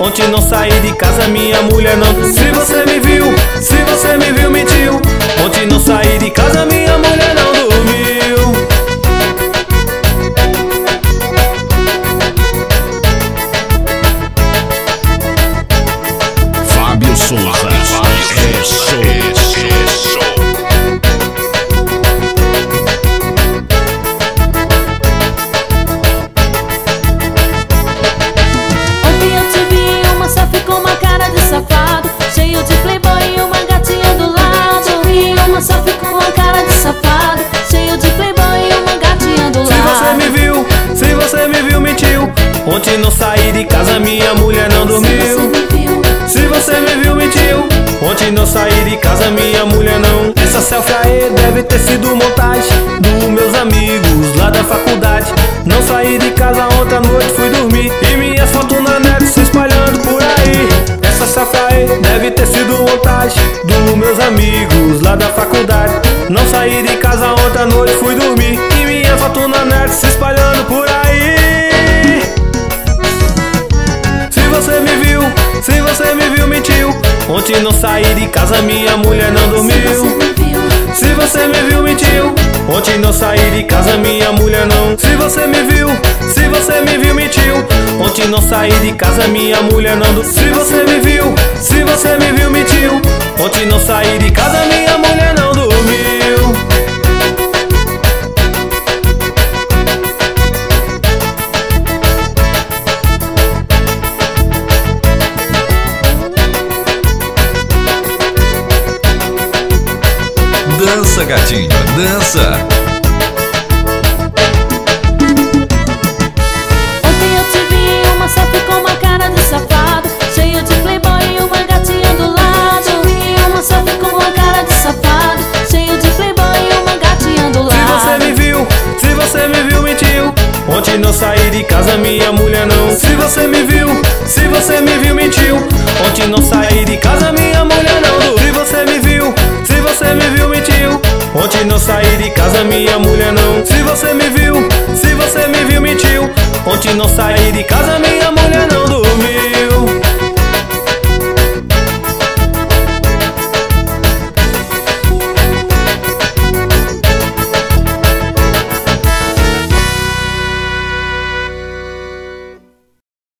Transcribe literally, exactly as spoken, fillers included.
Ontem não saí de casa, minha mulher não. Se você me viu, se você me viu, mentiu. Ontem não saí de casa, minha mulher não dormiu. Fábio Souza, é show, é show. Ontem eu te vi uma selfie com uma cara de safado, cheio de playboy e uma gatinha do lado. Vi uma selfie com uma cara de safado, cheio de playboy e uma gatinha do lado. Se você me viu, se você me viu, mentiu. Ontem não saí de casa, minha mulher não dormiu. Se você me viu, mentiu. Ontem não saí de casa, minha mulher não. Essa selfie aí deve ter sido montagem dos meus amigos lá da faculdade. Não saí de casa ontem à noite, fui dormir e minhas fotos na net se espalhando por aí. Essa selfie aí deve ter sido montagem dos meus amigos lá da faculdade. Não saí de casa ontem à noite, fui dormir e minhas fotos na net se espalhando por aí. Se você me viu, se você me viu, mentiu. Ontem não saí de casa, minha mulher não dormiu. Se você me viu, mentiu. Ontem não saí de casa, minha mulher não. Se você me viu, se você me viu, mentiu. Ontem não saí de casa, minha mulher não. Se você me viu, se você me viu, mentiu. Ontem não saí de casa, minha mulher não dormiu. Dança, gatinho, dança. Ontem eu te vi uma selfie com uma cara de safado, cheio de playboy e uma gatinha do lado. Vi uma selfie com uma cara de safado, cheio de playboy e uma gatinha do lado. Se você me viu, se você me viu, mentiu. Ontem não saí de casa, minha mulher não. Se você me viu, se você me viu, mentiu. Ontem não saí de casa, minha mulher não. Se você me viu, se você me viu, mentiu. Ontem não saí de casa, minha mulher não. Se você me viu, se você me viu, mentiu. Ontem não saí de casa, minha mulher não dormiu.